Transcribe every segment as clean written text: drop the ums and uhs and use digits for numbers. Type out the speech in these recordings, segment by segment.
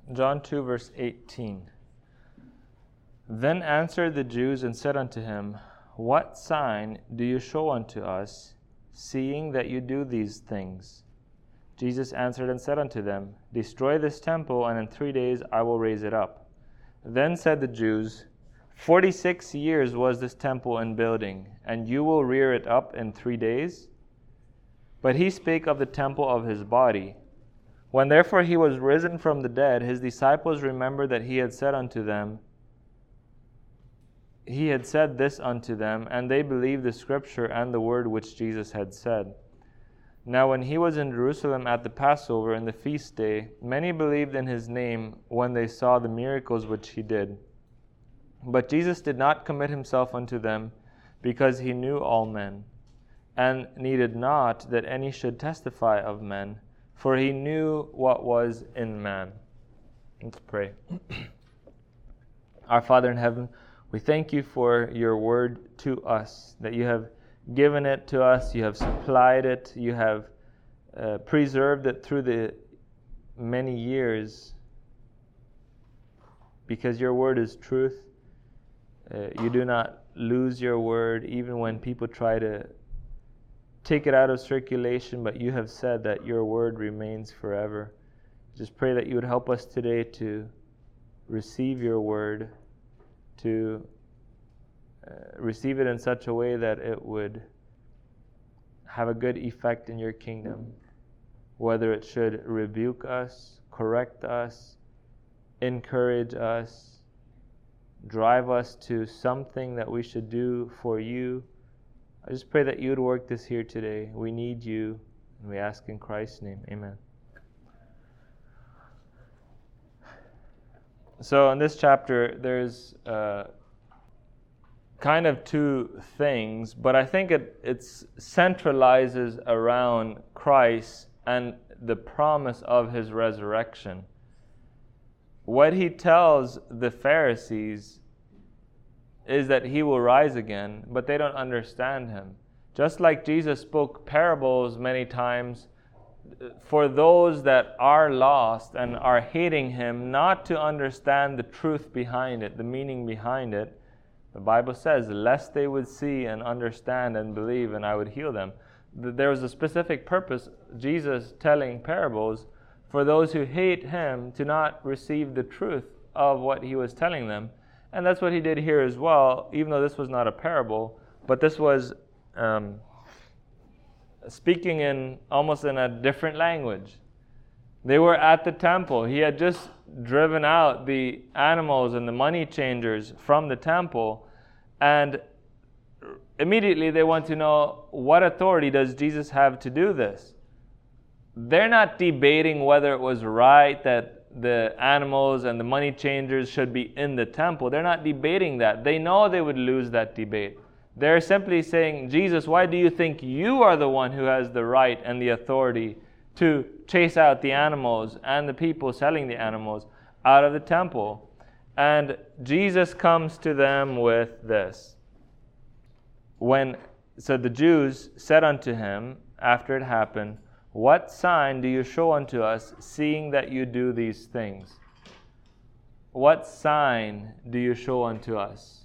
John 2, verse 18. Then answered the Jews and said unto him, What sign do you show unto us, seeing that you do these things? Jesus answered and said unto them, Destroy this temple, and in 3 days I will raise it up. Then said the Jews, 46 years was this temple in building, and you will rear it up in 3 days? But he spake of the temple of his body. When therefore he was risen from the dead, his disciples remembered that he had said this unto them, and they believed the scripture and the word which Jesus had said. Now when he was in Jerusalem at the Passover in the feast day, many believed in his name when they saw the miracles which he did. But Jesus did not commit himself unto them, because he knew all men, and needed not that any should testify of men, for he knew what was in man. Let's pray. Our Father in heaven, we thank you for your word to us, that you have given it to us, you have supplied it, you have preserved it through the many years, because your word is truth. You do not lose your word, even when people try to take it out of circulation, but you have said that your word remains forever. Just pray that you would help us today to receive your word, to receive it in such a way that it would have a good effect in your kingdom, whether it should rebuke us, correct us, encourage us, drive us to something that we should do for you. I just pray that you would work this here today. We need you, and we ask in Christ's name. Amen. So in this chapter, there's kind of two things, but I think it centralizes around Christ and the promise of his resurrection. What he tells the Pharisees is that he will rise again, but they don't understand him. Just like Jesus spoke parables many times for those that are lost and are hating him, not to understand the truth behind it, the meaning behind it. The Bible says, lest they would see and understand and believe, and I would heal them. There was a specific purpose, Jesus telling parables, for those who hate him to not receive the truth of what he was telling them. And that's what he did here as well, even though this was not a parable, but this was speaking in almost in a different language. They were at the temple. He had just driven out the animals and the money changers from the temple, and immediately they want to know, what authority does Jesus have to do this? They're not debating whether it was right that the animals and the money changers should be in the temple. They're not debating that. They know they would lose that debate. They're simply saying, Jesus, why do you think you are the one who has the right and the authority to chase out the animals and the people selling the animals out of the temple? And Jesus comes to them with this. So the Jews said unto him, after it happened, What sign do you show unto us, seeing that you do these things? What sign do you show unto us?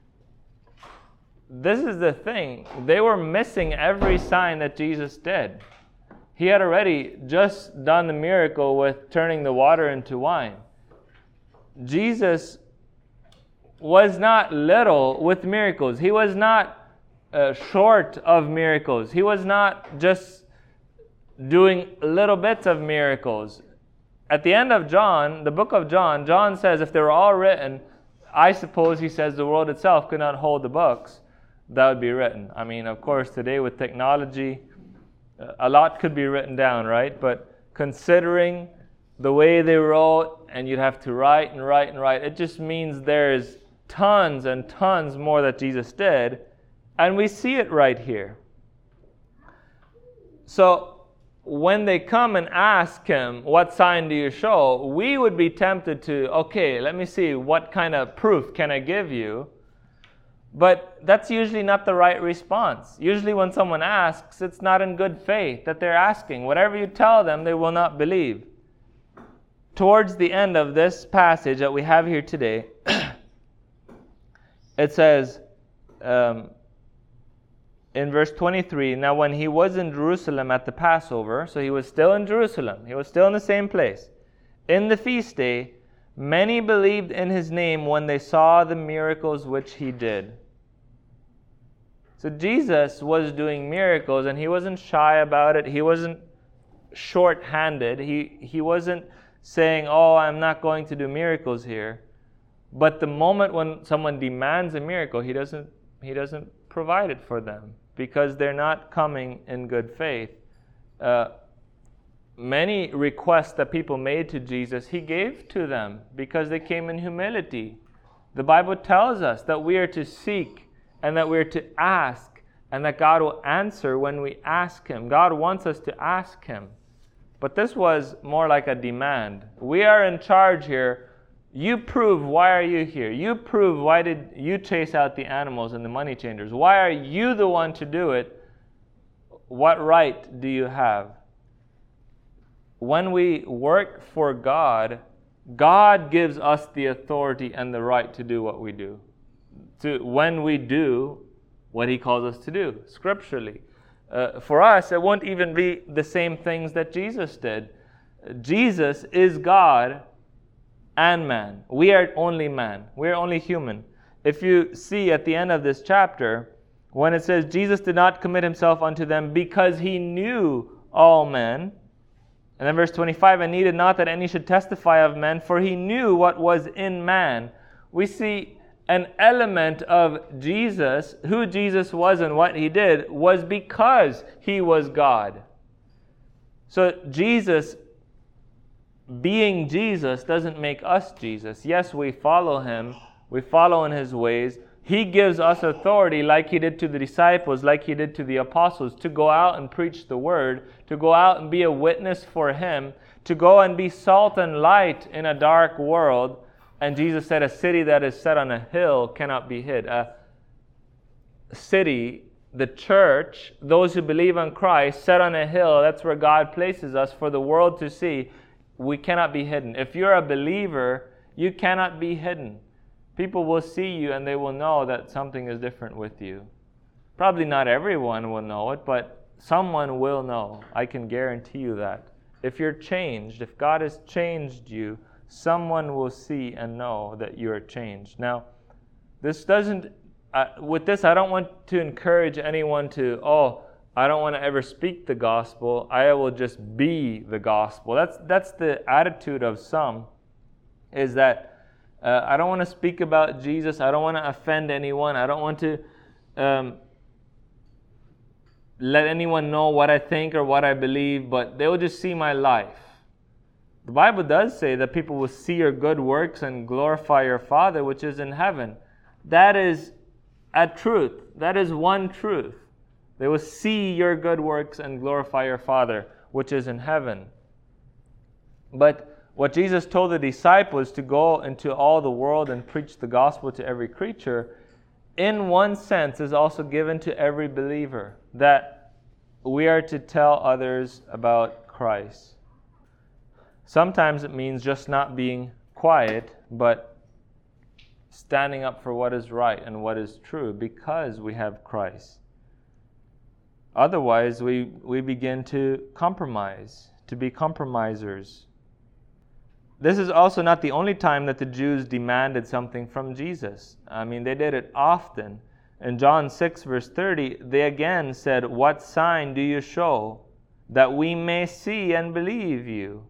This is the thing. They were missing every sign that Jesus did. He had already just done the miracle with turning the water into wine. Jesus was not little with miracles. He was not short of miracles. He was not just doing little bits of miracles. At the end of John, the book of John, John says if they were all written, I suppose he says the world itself could not hold the books that would be written. I mean, of course, today with technology, a lot could be written down, right? But considering the way they wrote, and you'd have to write and write and write, it just means there's tons and tons more that Jesus did, and we see it right here. So when they come and ask him, what sign do you show? We would be tempted to, okay, let me see, what kind of proof can I give you? But that's usually not the right response. Usually when someone asks, it's not in good faith that they're asking. Whatever you tell them, they will not believe. towards the end of this passage that we have here today, it says in verse 23, now when he was in Jerusalem at the Passover, so he was still in Jerusalem, he was still in the same place, in the feast day, many believed in his name when they saw the miracles which he did. So Jesus was doing miracles, and he wasn't shy about it. He wasn't short-handed. He wasn't saying, oh, I'm not going to do miracles here. But the moment when someone demands a miracle, he doesn't provide it for them because they're not coming in good faith. Many requests that people made to Jesus, he gave to them because they came in humility. The Bible tells us that we are to seek and that we are to ask, and that God will answer when we ask him. God wants us to ask him. But this was more like a demand. We are in charge here. You prove, why are you here? You prove, why did you chase out the animals and the money changers? Why are you the one to do it? What right do you have? When we work for God, God gives us the authority and the right to do what we do. When we do what he calls us to do, scripturally. For us, it won't even be the same things that Jesus did. Jesus is God and man. We are only man. We are only human. If you see at the end of this chapter, when it says, Jesus did not commit himself unto them because he knew all men. And then verse 25, and needed not that any should testify of men, for he knew what was in man. We see an element of Jesus, who Jesus was and what he did, was because he was God. So Jesus, being Jesus, doesn't make us Jesus. Yes, we follow him. We follow in his ways. He gives us authority like he did to the disciples, like he did to the apostles, to go out and preach the word, to go out and be a witness for him, to go and be salt and light in a dark world. And Jesus said, a city that is set on a hill cannot be hid. A city, the church, those who believe on Christ, set on a hill, that's where God places us for the world to see. We cannot be hidden. If you're a believer, you cannot be hidden. People will see you and they will know that something is different with you. Probably not everyone will know it, but someone will know. I can guarantee you that. If you're changed, if God has changed you, someone will see and know that you are changed. Now, this doesn't, with this, I don't want to encourage anyone to, I don't want to ever speak the gospel. I will just be the gospel. That's the attitude of some, is that I don't want to speak about Jesus. I don't want to offend anyone. I don't want to let anyone know what I think or what I believe, but they will just see my life. The Bible does say that people will see your good works and glorify your Father which is in heaven. That is a truth. That is one truth. They will see your good works and glorify your Father which is in heaven. But what Jesus told the disciples to go into all the world and preach the gospel to every creature, in one sense is also given to every believer, that we are to tell others about Christ. Sometimes it means just not being quiet, but standing up for what is right and what is true because we have Christ. Otherwise, we begin to compromise, to be compromisers. This is also not the only time that the Jews demanded something from Jesus. I mean, they did it often. In John 6, verse 30, they again said, what sign do you show that we may see and believe you?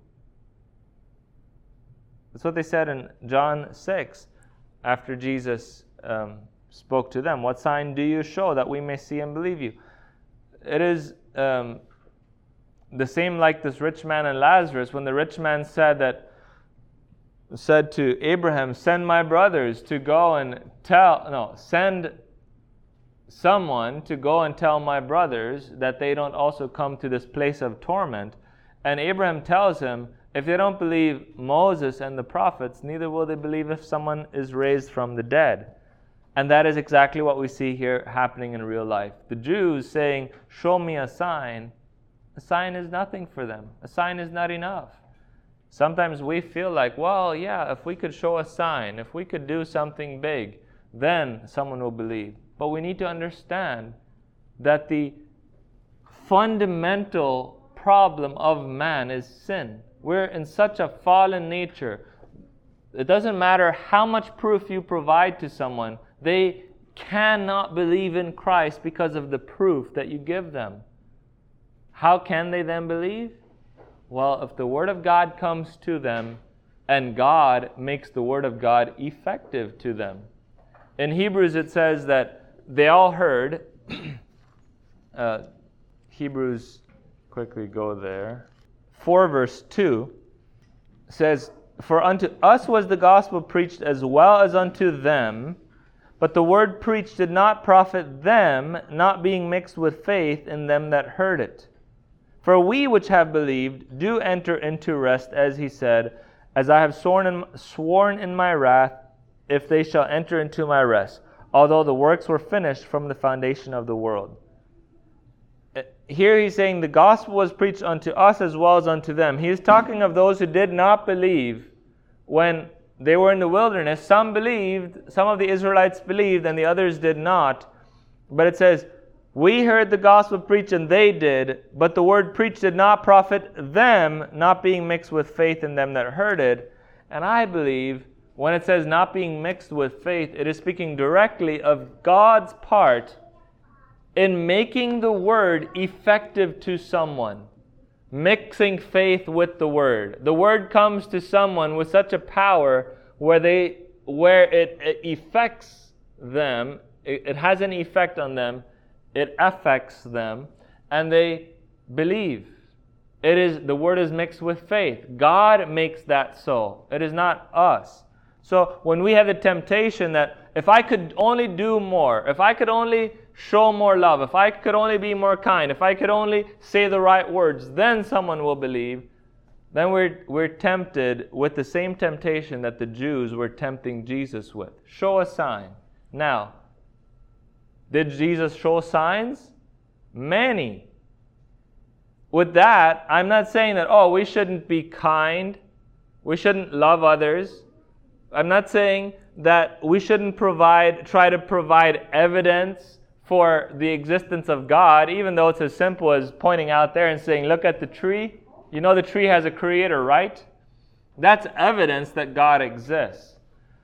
That's what they said in John 6 after Jesus spoke to them. What sign do you show that we may see and believe you? It is the same like this rich man and Lazarus. When the rich man said to Abraham, send my brothers to go and send someone to go and tell my brothers that they don't also come to this place of torment. And Abraham tells him, if they don't believe Moses and the prophets, neither will they believe if someone is raised from the dead. And that is exactly what we see here happening in real life. The Jews saying, show me a sign. A sign is nothing for them. A sign is not enough. Sometimes we feel like, well, yeah, if we could show a sign, if we could do something big, then someone will believe. But we need to understand that the fundamental problem of man is sin. We're in such a fallen nature. It doesn't matter how much proof you provide to someone, they cannot believe in Christ because of the proof that you give them. How can they then believe? Well, if the Word of God comes to them and God makes the Word of God effective to them. In Hebrews it says that they all heard. Hebrews, quickly go there. 4 verse 2 says, "For unto us was the gospel preached as well as unto them, but the word preached did not profit them, not being mixed with faith in them that heard it. For we which have believed do enter into rest, as he said, as I have sworn in my wrath, if they shall enter into my rest, although the works were finished from the foundation of the world." Here he's saying the gospel was preached unto us as well as unto them. He is talking of those who did not believe when they were in the wilderness. Some believed, some of the Israelites believed, and the others did not. But it says, we heard the gospel preached and they did, but the word preached did not profit them, not being mixed with faith in them that heard it. And I believe when it says not being mixed with faith, it is speaking directly of God's part in making the word effective to someone. Mixing faith with the word. The word comes to someone with such a power where it affects them, it has an effect on them, it affects them, and they believe. The word is mixed with faith. God makes that so. It is not us. So when we have the temptation that if I could only do more, if I could only show more love, if I could only be more kind, if I could only say the right words, then someone will believe, then we're tempted with the same temptation that the Jews were tempting Jesus with. Show a sign. Now, did Jesus show signs? Many. With that, I'm not saying that, we shouldn't be kind, we shouldn't love others. I'm not saying that we shouldn't try to provide evidence for the existence of God, even though it's as simple as pointing out there and saying, look at the tree. You know the tree has a creator, right? That's evidence that God exists.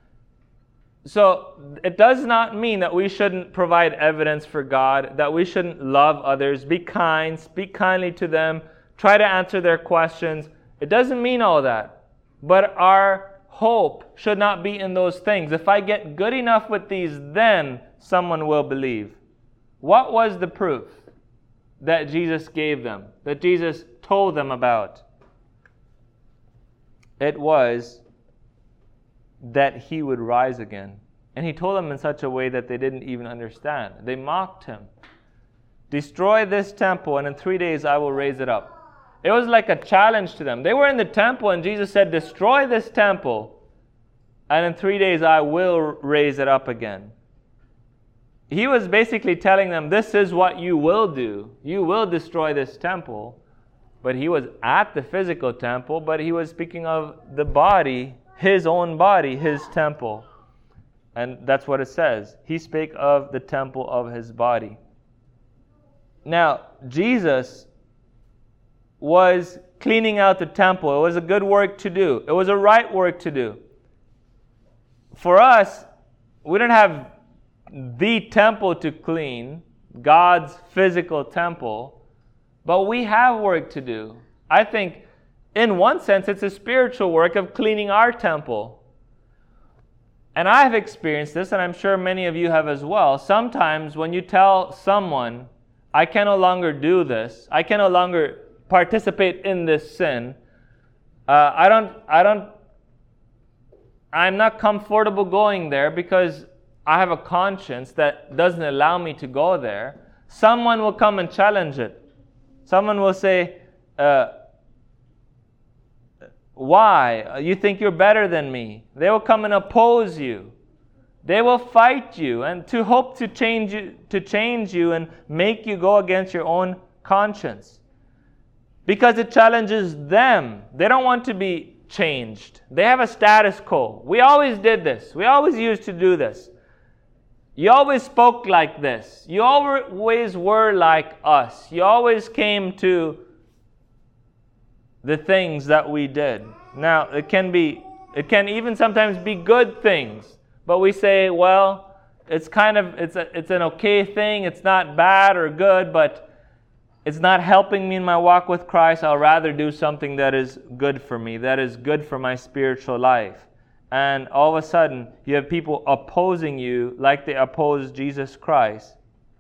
So it does not mean that we shouldn't provide evidence for God, that we shouldn't love others, be kind, speak kindly to them, try to answer their questions. It doesn't mean all that. But our hope should not be in those things. If I get good enough with these, then someone will believe. What was the proof that Jesus gave them, that Jesus told them about? It was that he would rise again. And he told them in such a way that they didn't even understand. They mocked him. Destroy this temple, and in 3 days I will raise it up. It was like a challenge to them. They were in the temple, and Jesus said, destroy this temple, and in 3 days I will raise it up again. He was basically telling them, this is what you will do. You will destroy this temple. But he was at the physical temple, but he was speaking of the body, his own body, his temple. And that's what it says. He spake of the temple of his body. Now, Jesus was cleaning out the temple. It was a good work to do. It was a right work to do. For us, we don't have the temple to clean, God's physical temple, but we have work to do. I think, in one sense, it's a spiritual work of cleaning our temple. And I've experienced this, and I'm sure many of you have as well. Sometimes when you tell someone, I can no longer do this, I can no longer participate in this sin, I'm not comfortable going there because I have a conscience that doesn't allow me to go there. Someone will come and challenge it. Someone will say, why? You think you're better than me. They will come and oppose you. They will fight you and to hope to change you and make you go against your own conscience. Because it challenges them. They don't want to be changed. They have a status quo. We always did this. We always used to do this. You always spoke like this. You always were like us. You always came to the things that we did. Now, it can even sometimes be good things. But we say, well, it's an okay thing. It's not bad or good, but it's not helping me in my walk with Christ. I'll rather do something that is good for me, that is good for my spiritual life. And all of a sudden, you have people opposing you like they oppose Jesus Christ.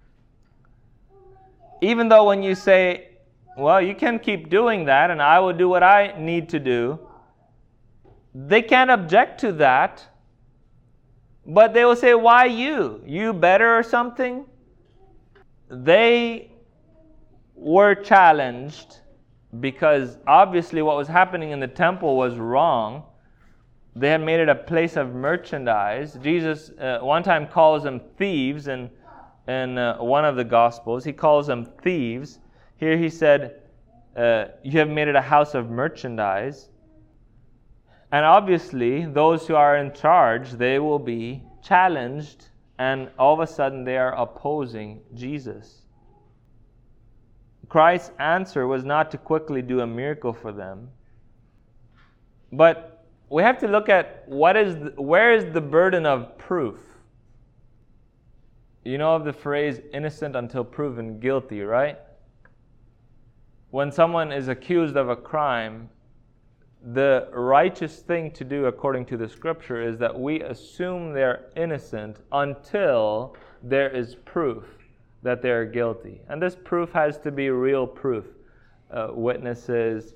Even though when you say, well, you can keep doing that and I will do what I need to do, they can't object to that. But they will say, why you? You better or something? They were challenged because obviously what was happening in the temple was wrong. They had made it a place of merchandise. Jesus one time calls them thieves in one of the Gospels. He calls them thieves. Here he said, you have made it a house of merchandise. And obviously, those who are in charge, they will be challenged, and all of a sudden they are opposing Jesus. Christ's answer was not to quickly do a miracle for them. But we have to look at where is the burden of proof? You know of the phrase, innocent until proven guilty, right? When someone is accused of a crime, the righteous thing to do according to the Scripture is that we assume they're innocent until there is proof that they're guilty. And this proof has to be real proof. Witnesses,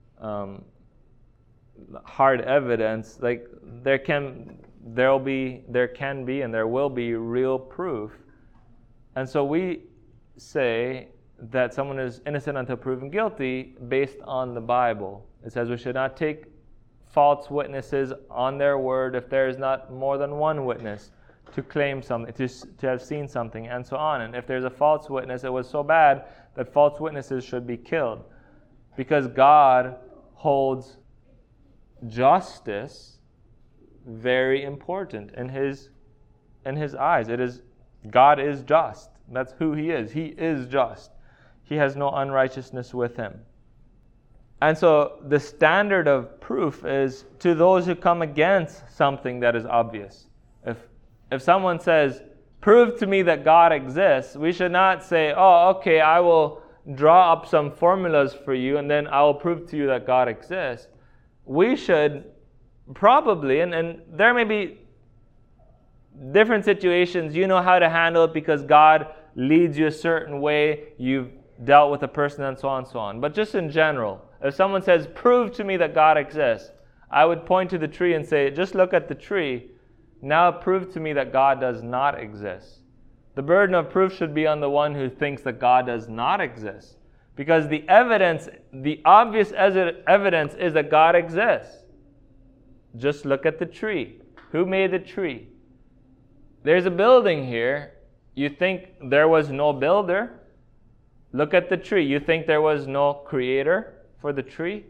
hard evidence, like there can be and there will be real proof. And so we say that someone is innocent until proven guilty based on the Bible. It says we should not take false witnesses on their word if there is not more than one witness to claim something, to have seen something, and so on. And if there's a false witness, it was so bad that false witnesses should be killed. Because God holds justice very important in His eyes. God is just. That's who He is. He is just. He has no unrighteousness with Him. And so the standard of proof is to those who come against something that is obvious. If someone says, prove to me that God exists, we should not say, oh, okay, I will draw up some formulas for you and then I will prove to you that God exists. We should probably, and there may be different situations, you know how to handle it because God leads you a certain way, you've dealt with a person and so on and so on. But just in general, if someone says, prove to me that God exists, I would point to the tree and say, just look at the tree. Now prove to me that God does not exist. The burden of proof should be on the one who thinks that God does not exist. Because the obvious evidence is that God exists. Just look at the tree. Who made the tree? There's a building here. You think there was no builder? Look at the tree. You think there was no creator for the tree?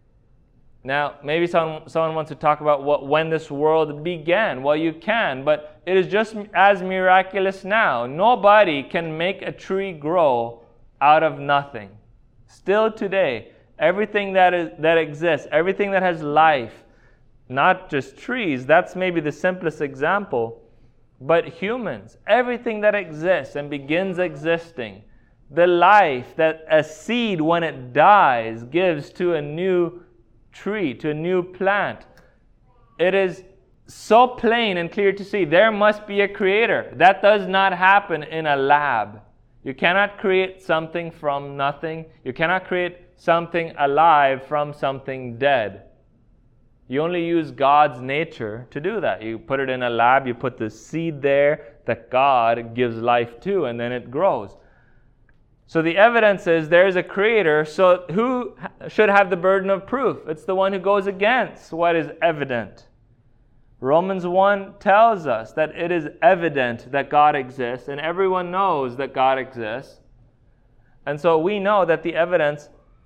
Now, maybe someone wants to talk about when this world began. Well, you can, but it is just as miraculous now. Nobody can make a tree grow out of nothing. Still today, everything that exists, everything that has life, not just trees, that's maybe the simplest example, but humans, everything that exists and begins existing, the life that a seed, when it dies, gives to a new tree, to a new plant. It is so plain and clear to see there must be a creator. That does not happen in a lab. You cannot create something from nothing. You cannot create something alive from something dead. You only use God's nature to do that. You put it in a lab, you put the seed there that God gives life to, and then it grows. So the evidence is there is a creator, so who should have the burden of proof? It's the one who goes against what is evident. Romans 1 tells us that it is evident that God exists, and everyone knows that God exists. And so we know that the evidence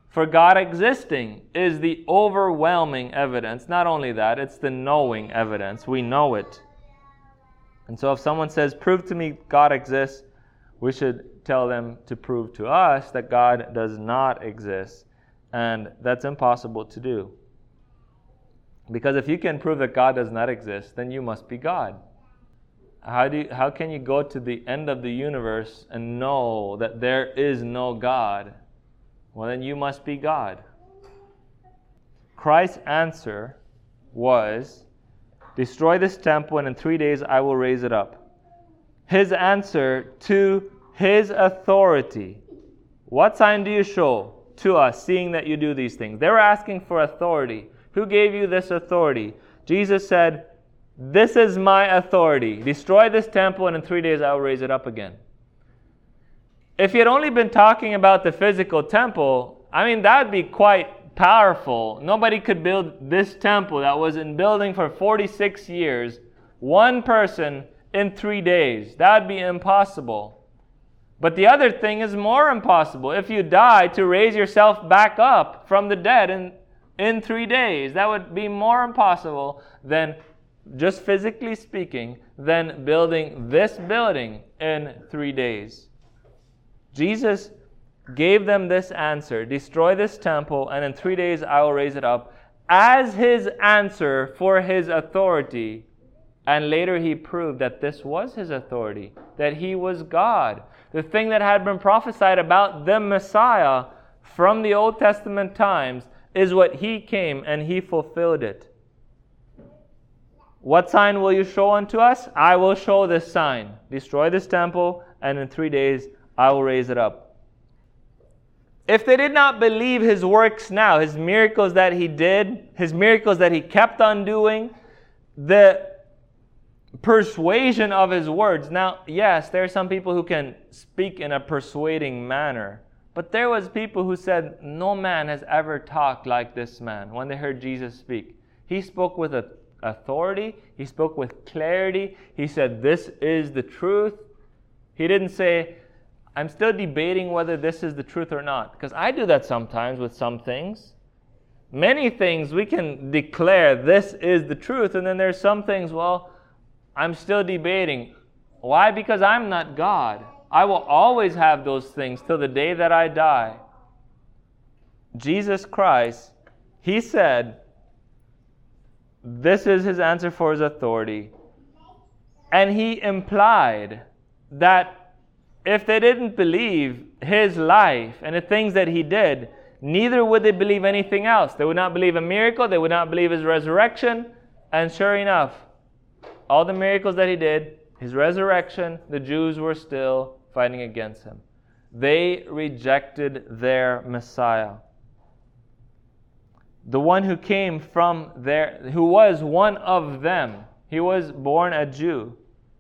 for God existing is the overwhelming evidence. Not only that, it's the knowing evidence. We know it. And so if someone says, prove to me God exists, we should tell them to prove to us that God does not exist. And that's impossible to do. Because if you can prove that God does not exist, then you must be God. How can you go to the end of the universe and know that there is no God? Well, then you must be God. Christ's answer was, destroy this temple and in 3 days I will raise it up. His answer to his authority. What sign do you show to us, seeing that you do these things? They were asking for authority. Who gave you this authority? Jesus said, this is my authority. Destroy this temple and in 3 days I will raise it up again. If he had only been talking about the physical temple, that would be quite powerful. Nobody could build this temple that was in building for 46 years, one person in 3 days. That would be impossible. But the other thing is more impossible. If you die, to raise yourself back up from the dead in 3 days, that would be more impossible than, just physically speaking, than building this building in 3 days. Jesus gave them this answer, destroy this temple, and in 3 days I will raise it up, as his answer for his authority. And later he proved that this was his authority, that he was God. The thing that had been prophesied about the Messiah from the Old Testament times is what he came and he fulfilled it. What sign will you show unto us? I will show this sign. Destroy this temple, and in 3 days I will raise it up. If they did not believe his works now, his miracles that he did, his miracles that he kept on doing, the persuasion of his words. Now, yes, there are some people who can speak in a persuading manner, but there was people who said, no man has ever talked like this man when they heard Jesus speak. He spoke with authority. He spoke with clarity. He said, this is the truth. He didn't say, I'm still debating whether this is the truth or not. Because I do that sometimes with some things. Many things we can declare this is the truth, and then there's some things, well, I'm still debating. Why? Because I'm not God. I will always have those things till the day that I die. Jesus Christ, he said, this is his answer for his authority. And he implied that if they didn't believe his life and the things that he did, neither would they believe anything else. They would not believe a miracle. They would not believe his resurrection. And sure enough, all the miracles that he did, his resurrection, the Jews were still fighting against him. They rejected their Messiah. The one who came from there, who was one of them. He was born a Jew.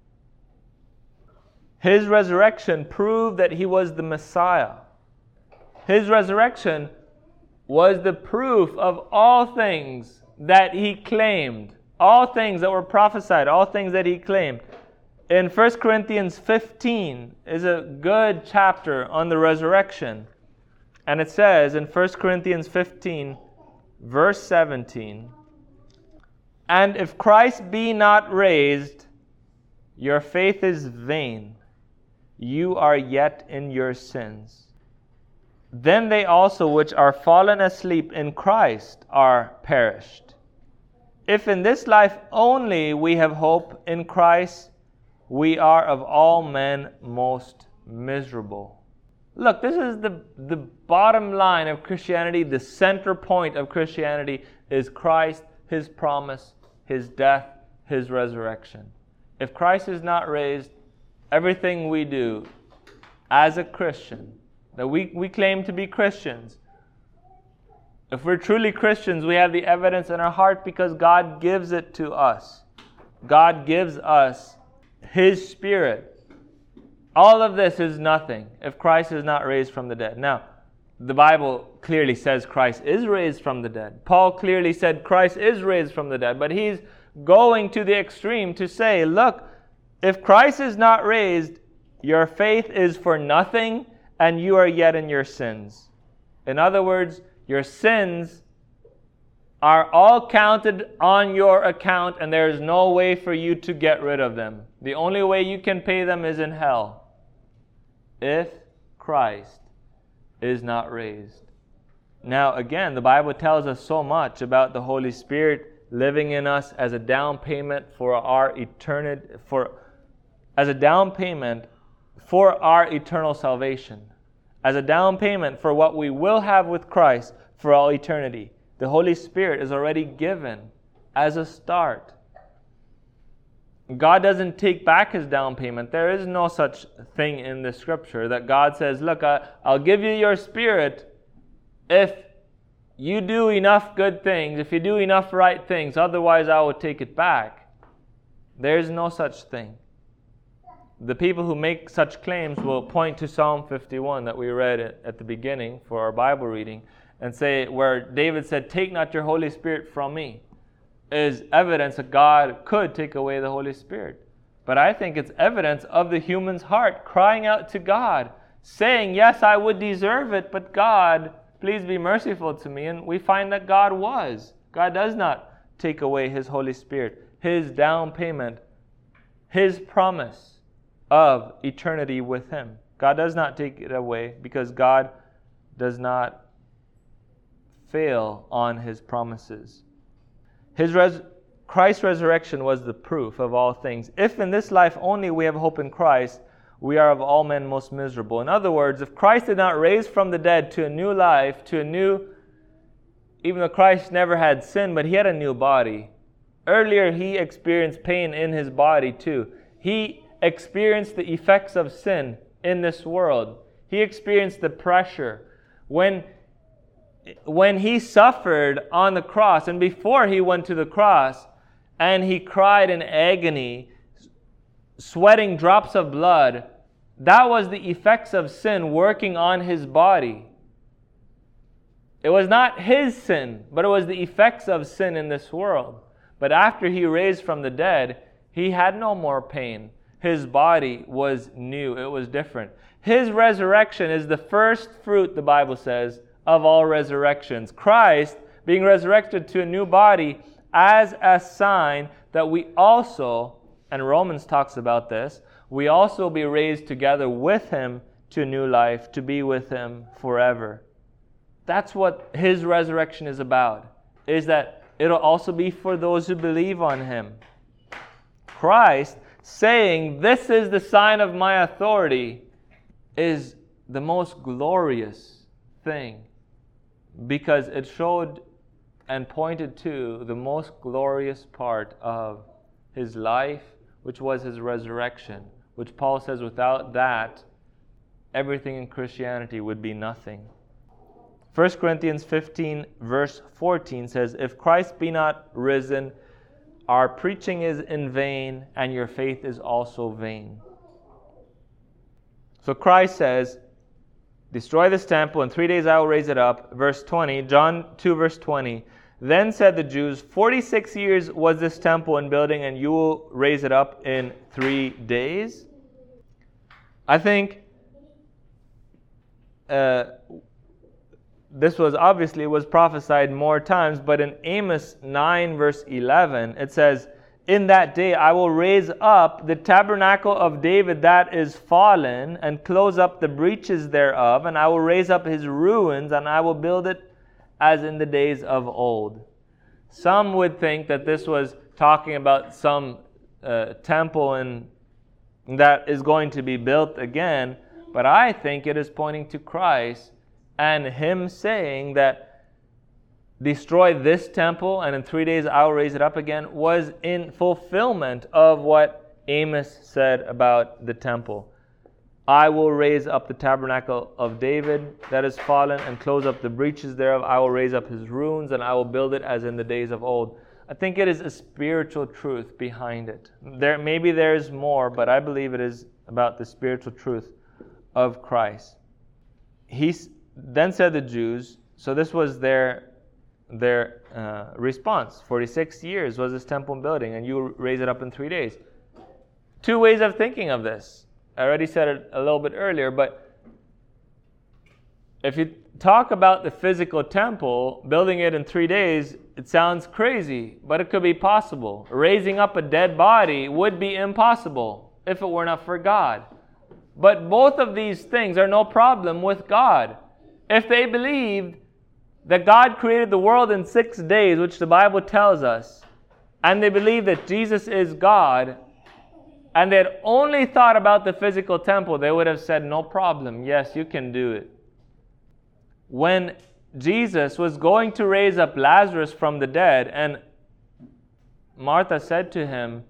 His resurrection proved that he was the Messiah. His resurrection was the proof of all things that he claimed. All things that were prophesied, all things that he claimed. In 1 Corinthians 15 is a good chapter on the resurrection. And it says in 1 Corinthians 15, verse 17, and if Christ be not raised, your faith is vain. You are yet in your sins. Then they also which are fallen asleep in Christ are perished. If in this life only we have hope in Christ, we are of all men most miserable. Look, this is the bottom line of Christianity. The center point of Christianity is Christ, his promise, his death, his resurrection. If Christ is not raised, everything we do as a Christian, that we claim to be Christians, if we're truly Christians, we have the evidence in our heart because God gives it to us. God gives us his Spirit. All of this is nothing if Christ is not raised from the dead. Now, the Bible clearly says Christ is raised from the dead. Paul clearly said Christ is raised from the dead. But he's going to the extreme to say, look, if Christ is not raised, your faith is for nothing and you are yet in your sins. In other words, your sins are all counted on your account, and there is no way for you to get rid of them. The only way you can pay them is in hell, if Christ is not raised. Now, again, the Bible tells us so much about the Holy Spirit living in us as a down payment for our eternity, as a down payment for our eternal salvation, as a down payment for what we will have with Christ for all eternity. The Holy Spirit is already given as a start. God doesn't take back His down payment. There is no such thing in the Scripture that God says, look, I'll give you your Spirit if you do enough good things, if you do enough right things, otherwise I will take it back. There is no such thing. The people who make such claims will point to Psalm 51 that we read at the beginning for our Bible reading and say, where David said, take not your Holy Spirit from me, is evidence that God could take away the Holy Spirit. But I think it's evidence of the human's heart crying out to God, saying, yes, I would deserve it, but God, please be merciful to me. And we find that God was. God does not take away His Holy Spirit, His down payment, His promise of eternity with Him. God does not take it away because God does not fail on His promises. Christ's resurrection was the proof of all things. If in this life only we have hope in Christ, we are of all men most miserable. In other words, if Christ did not raise from the dead to a new life, even though Christ never had sin, but He had a new body. Earlier, He experienced pain in His body too. He experienced the effects of sin in this world. He experienced the pressure. When He suffered on the cross, and before He went to the cross, and He cried in agony, sweating drops of blood, that was the effects of sin working on His body. It was not His sin, but it was the effects of sin in this world. But after He raised from the dead, He had no more pain. His body was new. It was different. His resurrection is the first fruit, the Bible says, of all resurrections. Christ being resurrected to a new body as a sign that we also, and Romans talks about this, we also will be raised together with Him to new life, to be with Him forever. That's what His resurrection is about, is that it'll also be for those who believe on Him. Christ saying, this is the sign of my authority, is the most glorious thing, because it showed and pointed to the most glorious part of His life, which was His resurrection, which Paul says without that, everything in Christianity would be nothing. 1 Corinthians 15 verse 14 says, if Christ be not risen, our preaching is in vain, and your faith is also vain. So Christ says, destroy this temple, in 3 days I will raise it up. Verse 20, John 2 verse 20, then said the Jews, 46 years was this temple in building, and you will raise it up in 3 days? I think this was prophesied more times, but in Amos 9 verse 11, it says, in that day I will raise up the tabernacle of David that is fallen, and close up the breaches thereof, and I will raise up his ruins, and I will build it as in the days of old. Some would think that this was talking about some temple that is going to be built again, but I think it is pointing to Christ and Him saying that destroy this temple and in 3 days I will raise it up again was in fulfillment of what Amos said about the temple. I will raise up the tabernacle of David that is fallen, and close up the breaches thereof. I will raise up his ruins, and I will build it as in the days of old. I think it is a spiritual truth behind it. Maybe there is more, but I believe it is about the spiritual truth of Christ. He then said the Jews, so this was their response. 46 years was this temple building, and you raise it up in 3 days. Two ways of thinking of this. I already said it a little bit earlier, but if you talk about the physical temple, building it in 3 days, it sounds crazy, but it could be possible. Raising up a dead body would be impossible if it were not for God. But both of these things are no problem with God. If they believed that God created the world in 6 days, which the Bible tells us, and they believed that Jesus is God, and they had only thought about the physical temple, they would have said, no problem, yes, you can do it. When Jesus was going to raise up Lazarus from the dead, and Martha said to him,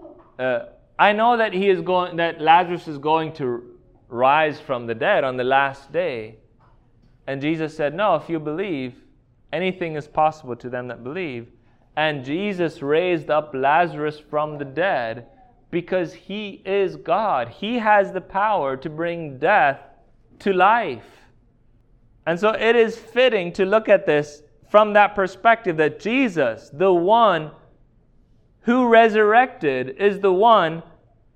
I know that that Lazarus is going to rise from the dead on the last day. And Jesus said, no, if you believe, anything is possible to them that believe. And Jesus raised up Lazarus from the dead because He is God. He has the power to bring death to life. And so it is fitting to look at this from that perspective, that Jesus, the one who resurrected, is the one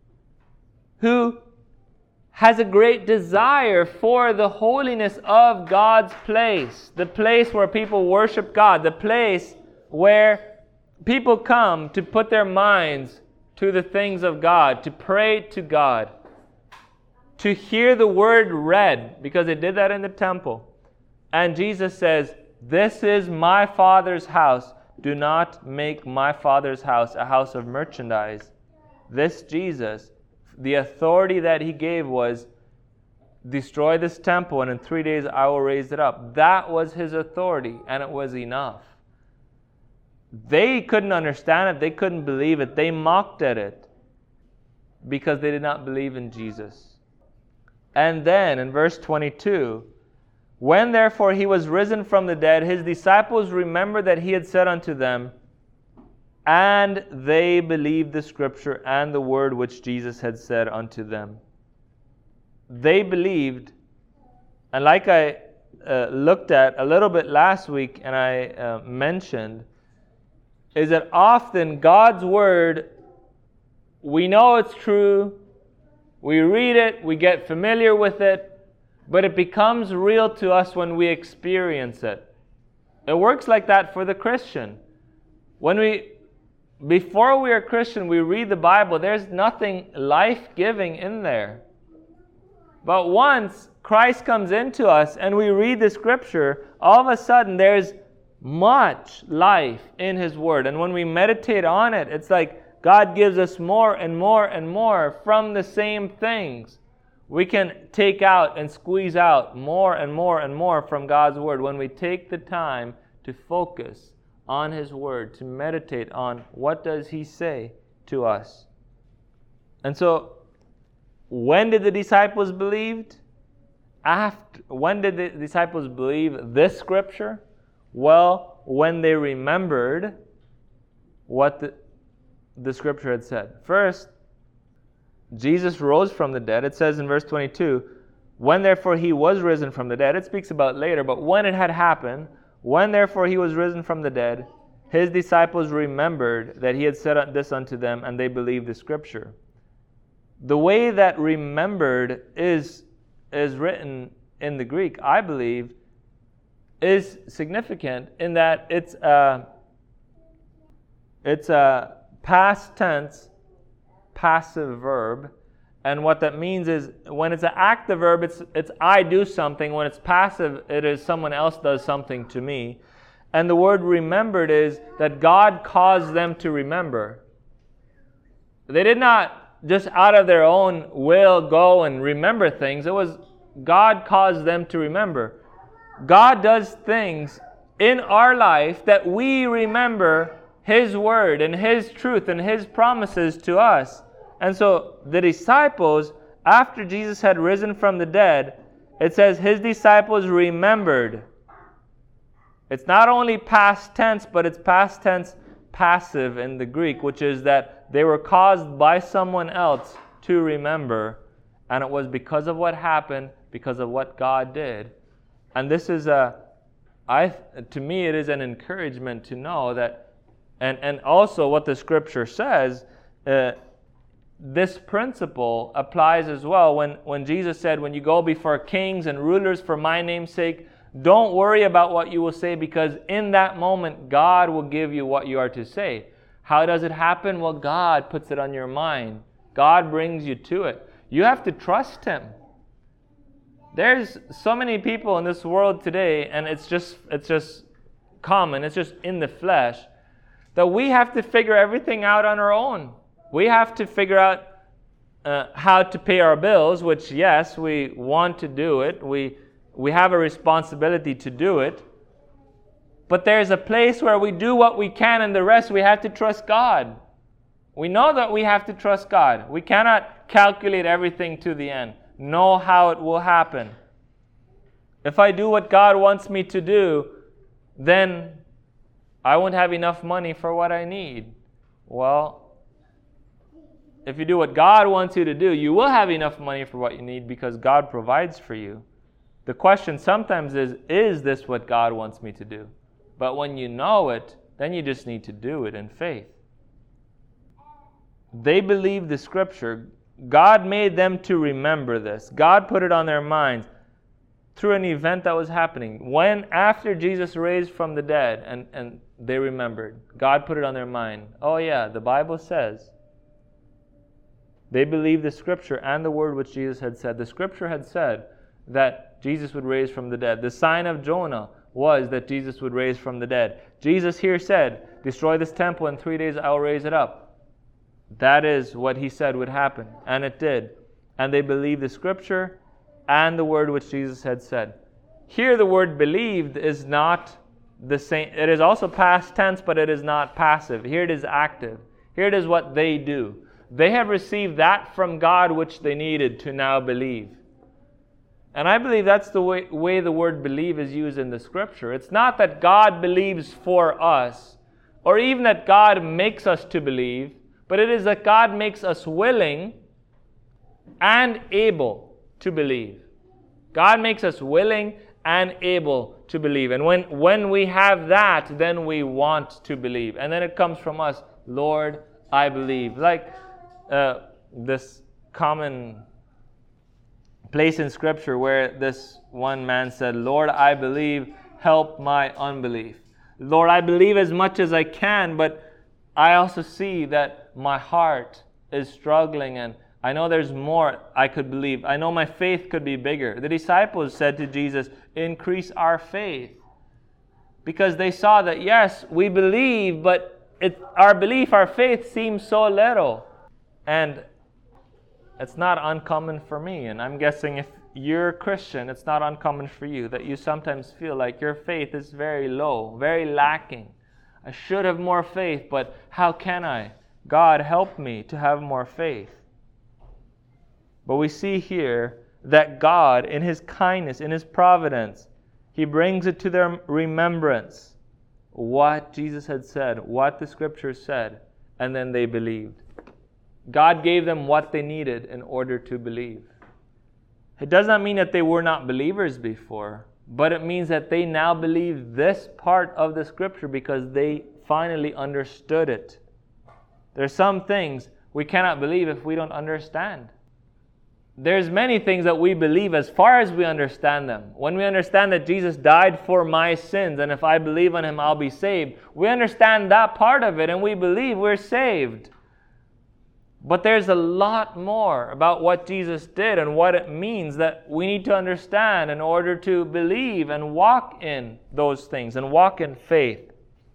who has a great desire for the holiness of God's place, the place where people worship God, the place where people come to put their minds to the things of God, to pray to God, to hear the word read, because they did that in the temple. And Jesus says, this is my Father's house. Do not make my Father's house a house of merchandise. This Jesus, the authority that He gave was, destroy this temple and in 3 days I will raise it up. That was His authority, and it was enough. They couldn't understand it. They couldn't believe it. They mocked at it because they did not believe in Jesus. And then in verse 22, when therefore He was risen from the dead, His disciples remembered that He had said unto them, and they believed the Scripture and the word which Jesus had said unto them. They believed, and like I looked at a little bit last week and I mentioned, is that often God's word, we know it's true, we read it, we get familiar with it, but it becomes real to us when we experience it. It works like that for the Christian. Before we are Christian, we read the Bible, there's nothing life-giving in there. But once Christ comes into us and we read the Scripture, all of a sudden there's much life in His Word. And when we meditate on it, it's like God gives us more and more and more from the same things. We can take out and squeeze out more and more and more from God's Word when we take the time to focus on His Word, to meditate on what does He say to us. And so, when did the disciples believe? When did the disciples believe this Scripture? Well, when they remembered what the Scripture had said. First, Jesus rose from the dead. It says in verse 22, when therefore He was risen from the dead, it speaks about later, but when it had happened, when therefore He was risen from the dead, His disciples remembered that He had said this unto them, and they believed the Scripture. The way that remembered is written in the Greek, I believe, is significant in that it's a past tense passive verb, and what that means is when it's an active verb, it's I do something. When it's passive, it is someone else does something to me. And the word remembered is that God caused them to remember. They did not just out of their own will go and remember things. It was God caused them to remember. God does things in our life that we remember His word and His truth and His promises to us. And so the disciples, after Jesus had risen from the dead, it says His disciples remembered. It's not only past tense, but it's past tense passive in the Greek, which is that they were caused by someone else to remember, and it was because of what happened, because of what God did. And this is to me, it is an encouragement to know that, and also what the Scripture says, this principle applies as well when Jesus said, when you go before kings and rulers for my name's sake, don't worry about what you will say, because in that moment, God will give you what you are to say. How does it happen? Well, God puts it on your mind. God brings you to it. You have to trust Him. There's so many people in this world today, and it's just common, it's just in the flesh, that we have to figure everything out on our own. We have to figure out how to pay our bills, which, yes, we want to do it. We have a responsibility to do it. But there's a place where we do what we can, and the rest we have to trust God. We know that we have to trust God. We cannot calculate everything to the end, know how it will happen. If I do what God wants me to do, then I won't have enough money for what I need. Well, if you do what God wants you to do, you will have enough money for what you need because God provides for you. The question sometimes is this what God wants me to do? But when you know it, then you just need to do it in faith. They believed the Scripture. God made them to remember this. God put it on their minds through an event that was happening. After Jesus raised from the dead, and they remembered, God put it on their mind. Oh yeah, the Bible says. They believed the Scripture and the word which Jesus had said. The Scripture had said that Jesus would raise from the dead. The sign of Jonah was that Jesus would raise from the dead. Jesus here said, destroy this temple, in 3 days I will raise it up. That is what He said would happen, and it did. And they believed the Scripture and the word which Jesus had said. Here the word believed is not the same. It is also past tense, but it is not passive. Here it is active. Here it is what they do. They have received that from God which they needed to now believe. And I believe that's the way the word believe is used in the Scripture. It's not that God believes for us, or even that God makes us to believe, but it is that God makes us willing and able to believe. God makes us willing and able to believe. And when we have that, then we want to believe. And then it comes from us, Lord, I believe. Like this common place in Scripture where this one man said, Lord, I believe, help my unbelief. Lord, I believe as much as I can, but I also see that my heart is struggling, and I know there's more I could believe. I know my faith could be bigger. The disciples said to Jesus, increase our faith. Because they saw that, yes, we believe, but our belief, our faith seems so little. And it's not uncommon for me. And I'm guessing if you're a Christian, it's not uncommon for you that you sometimes feel like your faith is very low, very lacking. I should have more faith, but how can I? God, help me to have more faith. But we see here that God, in His kindness, in His providence, He brings it to their remembrance what Jesus had said, what the Scriptures said, and then they believed. God gave them what they needed in order to believe. It does not mean that they were not believers before, but it means that they now believe this part of the Scripture because they finally understood it. There are some things we cannot believe if we don't understand. There's many things that we believe as far as we understand them. When we understand that Jesus died for my sins, and if I believe on Him, I'll be saved, we understand that part of it, and we believe we're saved. But there's a lot more about what Jesus did and what it means that we need to understand in order to believe and walk in those things and walk in faith.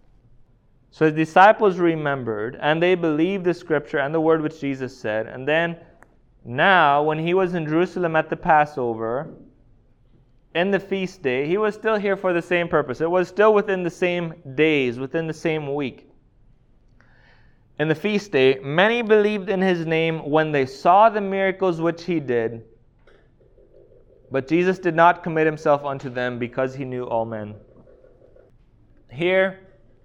So His disciples remembered, and they believed the Scripture and the word which Jesus said. And then now, when He was in Jerusalem at the Passover, in the feast day, He was still here for the same purpose. It was still within the same days, within the same week. In the feast day, many believed in His name when they saw the miracles which He did. But Jesus did not commit Himself unto them because He knew all men. Here,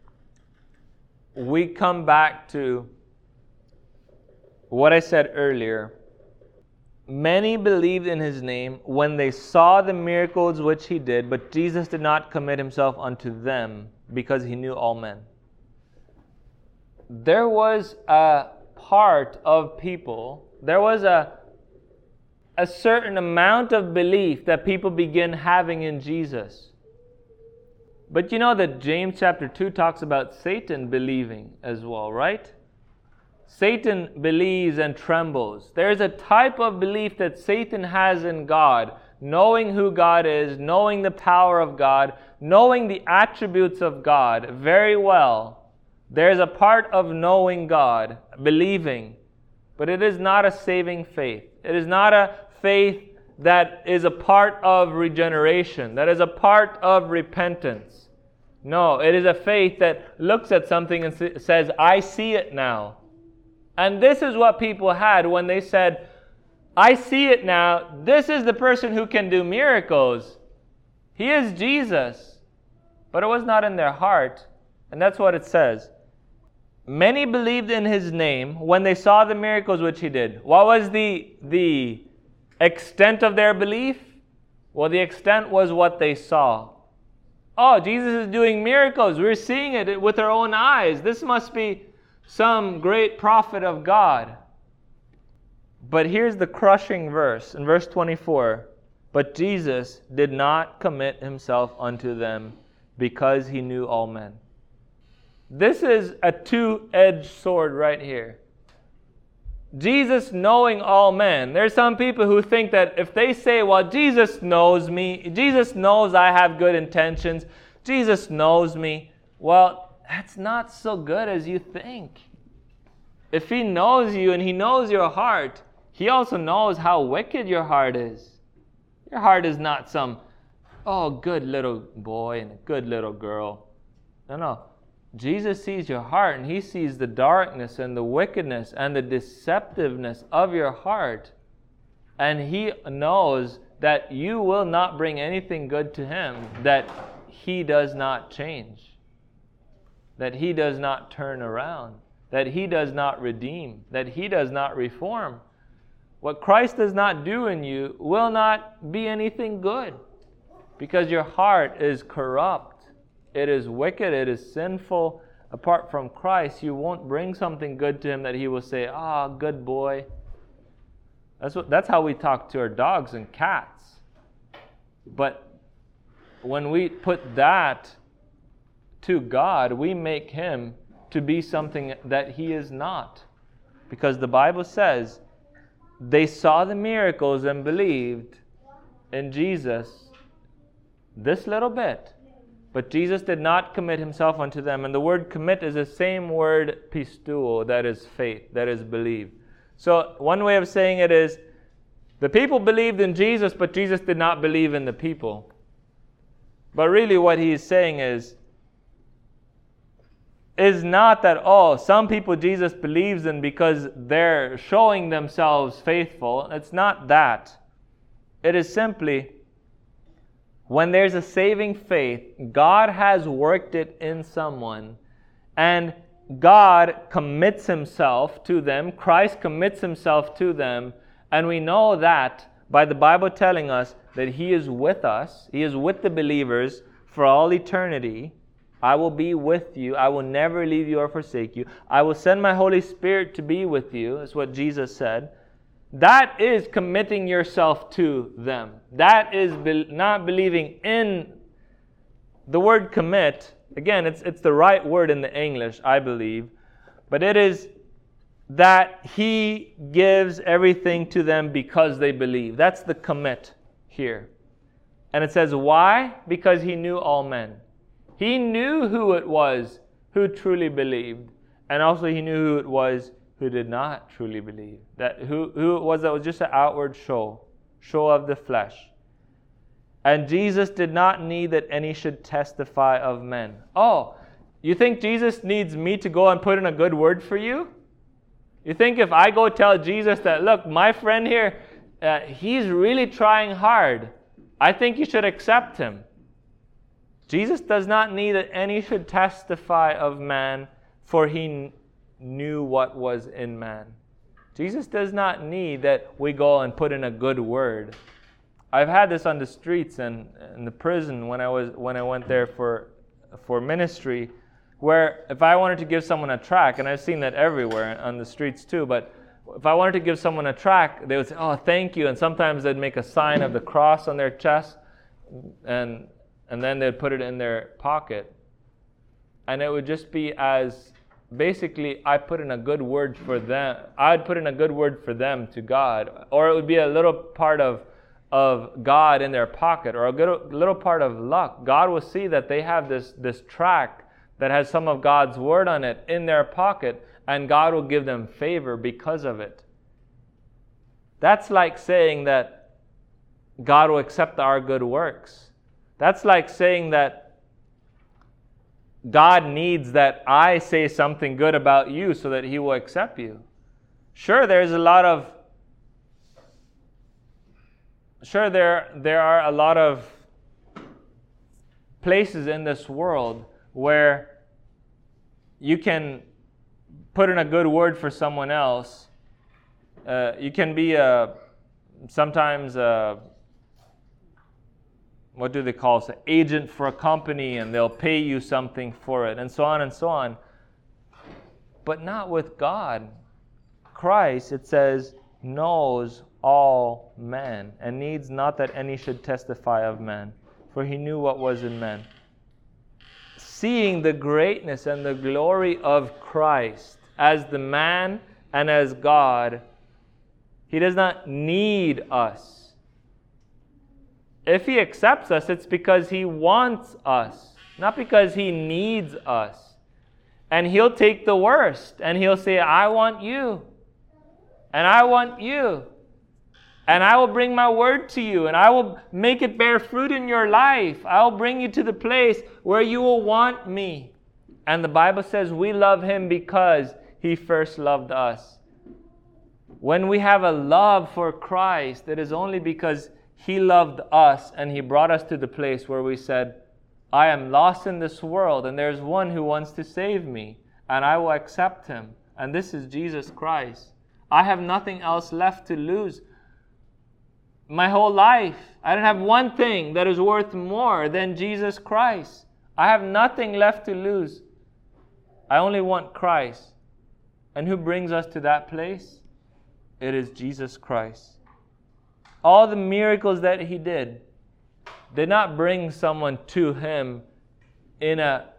we come back to what I said earlier. Many believed in His name when they saw the miracles which He did, but Jesus did not commit Himself unto them because He knew all men. There was a part of people, there was a certain amount of belief that people begin having in Jesus. But you know that James chapter 2 talks about Satan believing as well, right? Satan believes and trembles. There's a type of belief that Satan has in God, knowing who God is, knowing the power of God, knowing the attributes of God very well. There's a part of knowing God, believing, but it is not a saving faith. It is not a faith that is a part of regeneration, that is a part of repentance. No, it is a faith that looks at something and says, I see it now. And this is what people had when they said, I see it now. This is the person who can do miracles. He is Jesus. But it was not in their heart. And that's what it says. Many believed in his name when they saw the miracles which he did. What was the extent of their belief? Well, the extent was what they saw. Oh, Jesus is doing miracles. We're seeing it with our own eyes. This must be some great prophet of God. But here's the crushing verse in verse 24. But Jesus did not commit himself unto them because he knew all men. This is a two-edged sword right here. Jesus knowing all men. There's some people who think that if they say, well, Jesus knows me, Jesus knows I have good intentions, Jesus knows me, well, that's not so good as you think. If he knows you and he knows your heart, he also knows how wicked your heart is. Your heart is not some, oh, good little boy and a good little girl. No. Jesus sees your heart, and he sees the darkness and the wickedness and the deceptiveness of your heart. And he knows that you will not bring anything good to him, that he does not change, that he does not turn around, that he does not redeem, that he does not reform. What Christ does not do in you will not be anything good, because your heart is corrupt. It is wicked, it is sinful. Apart from Christ, you won't bring something good to him that he will say, good boy. That's how we talk to our dogs and cats. But when we put that to God, we make him to be something that he is not. Because the Bible says, they saw the miracles and believed in Jesus this little bit. But Jesus did not commit himself unto them. And the word commit is the same word pisteuo, that is faith, that is believe. So one way of saying it is, the people believed in Jesus, but Jesus did not believe in the people. But really what he is saying is not that, some people Jesus believes in because they're showing themselves faithful. It's not that. It is simply, when there's a saving faith, God has worked it in someone, and God commits himself to them. Christ commits himself to them, and we know that by the Bible telling us that he is with us. He is with the believers for all eternity. I will be with you. I will never leave you or forsake you. I will send my Holy Spirit to be with you. That's what Jesus said. That is committing yourself to them. That is not believing in the word commit. Again, it's the right word in the English, I believe. But it is that he gives everything to them because they believe. That's the commit here. And it says, why? Because he knew all men. He knew who it was who truly believed. And also he knew who it was who did not truly believe. That who it was that was just an outward show of the flesh. And Jesus did not need that any should testify of men. Oh, you think Jesus needs me to go and put in a good word for you? You think if I go tell Jesus that, look, my friend here, he's really trying hard. I think you should accept him. Jesus does not need that any should testify of man, for he knew what was in man. Jesus does not need that we go and put in a good word. I've had this on the streets and in the prison when I went there for ministry. Where if I wanted to give someone a tract, and I've seen that everywhere on the streets too, but if I wanted to give someone a tract, they would say, "Oh, thank you," and sometimes they'd make a sign of the cross on their chest, and then they'd put it in their pocket, and it would just be as basically I put in a good word for them. I'd put in a good word for them to God, or it would be a little part of God in their pocket, or a little part of luck. God will see that they have this tract that has some of God's word on it in their pocket, and God will give them favor because of it. That's like saying that God will accept our good works. That's like saying that God needs that I say something good about you so that He will accept you. Sure, there are a lot of places in this world where you can put in a good word for someone else. You can be sometimes what do they call it? An agent for a company, and they'll pay you something for it, and so on and so on. But not with God. Christ, it says, knows all men, and needs not that any should testify of men, for He knew what was in men. Seeing the greatness and the glory of Christ as the man and as God, He does not need us. If He accepts us, it's because He wants us, not because He needs us. And He'll take the worst, and He'll say, I want you, and I want you, and I will bring my word to you, and I will make it bear fruit in your life. I will bring you to the place where you will want me. And the Bible says we love Him because He first loved us. When we have a love for Christ, it is only because He loved us and He brought us to the place where we said, I am lost in this world, and there's one who wants to save me, and I will accept Him. And this is Jesus Christ. I have nothing else left to lose. My whole life, I don't have one thing that is worth more than Jesus Christ. I have nothing left to lose. I only want Christ. And who brings us to that place? It is Jesus Christ. All the miracles that He did not bring someone to Him in a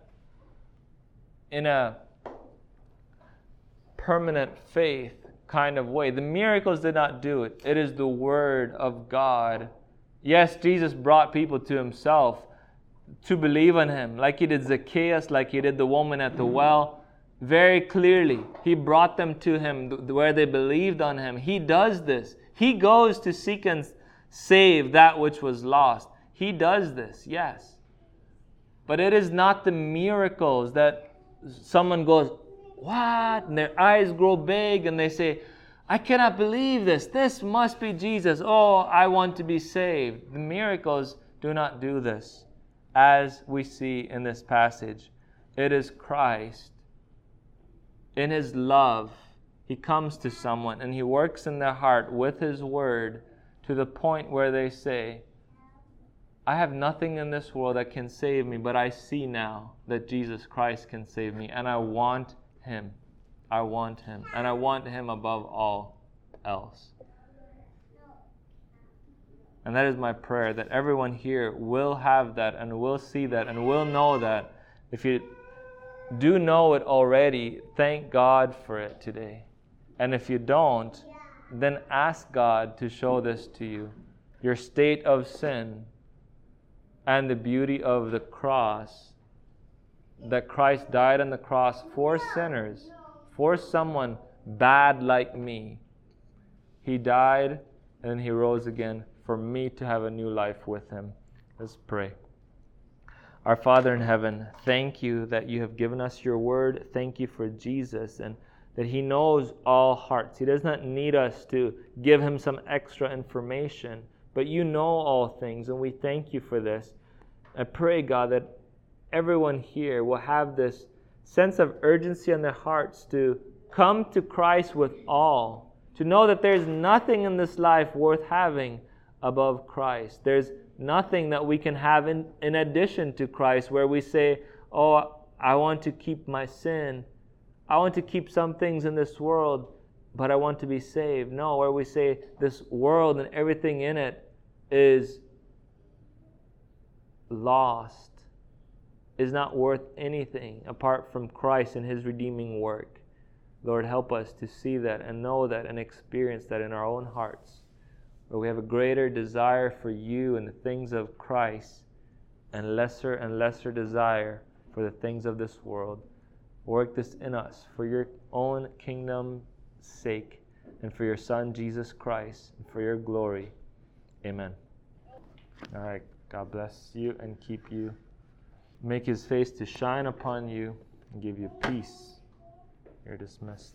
permanent faith kind of way. The miracles did not do it. It is the Word of God. Yes, Jesus brought people to Himself to believe on Him, like He did Zacchaeus, like He did the woman at the well. Very clearly, He brought them to Him where they believed on Him. He does this. He goes to seek and save that which was lost. He does this, yes. But it is not the miracles that someone goes, what? And their eyes grow big and they say, I cannot believe this. This must be Jesus. Oh, I want to be saved. The miracles do not do this. As we see in this passage, it is Christ. In His love, He comes to someone and He works in their heart with His word to the point where they say, I have nothing in this world that can save me, but I see now that Jesus Christ can save me, and I want Him. I want Him, and I want Him above all else. And that is my prayer, that everyone here will have that and will see that and will know that. If you do know it already, thank God for it today. And if you don't, then ask God to show this to you. Your state of sin and the beauty of the cross, that Christ died on the cross for sinners, for someone bad like me. He died and He rose again for me to have a new life with Him. Let's pray. Our Father in heaven, thank You that You have given us Your word. Thank You for Jesus, and that He knows all hearts. He does not need us to give Him some extra information, but You know all things, and we thank You for this. I pray, God, that everyone here will have this sense of urgency in their hearts to come to Christ with all, to know that there's nothing in this life worth having above Christ. There's nothing that we can have in addition to Christ where we say, oh, I want to keep my sin. I want to keep some things in this world, but I want to be saved. No, where we say this world and everything in it is lost, is not worth anything apart from Christ and His redeeming work. Lord, help us to see that and know that and experience that in our own hearts, where we have a greater desire for You and the things of Christ and lesser desire for the things of this world. Work this in us for Your own kingdom's sake and for Your Son, Jesus Christ, and for Your glory. Amen. All right. God bless you and keep you. Make His face to shine upon you and give you peace. You're dismissed.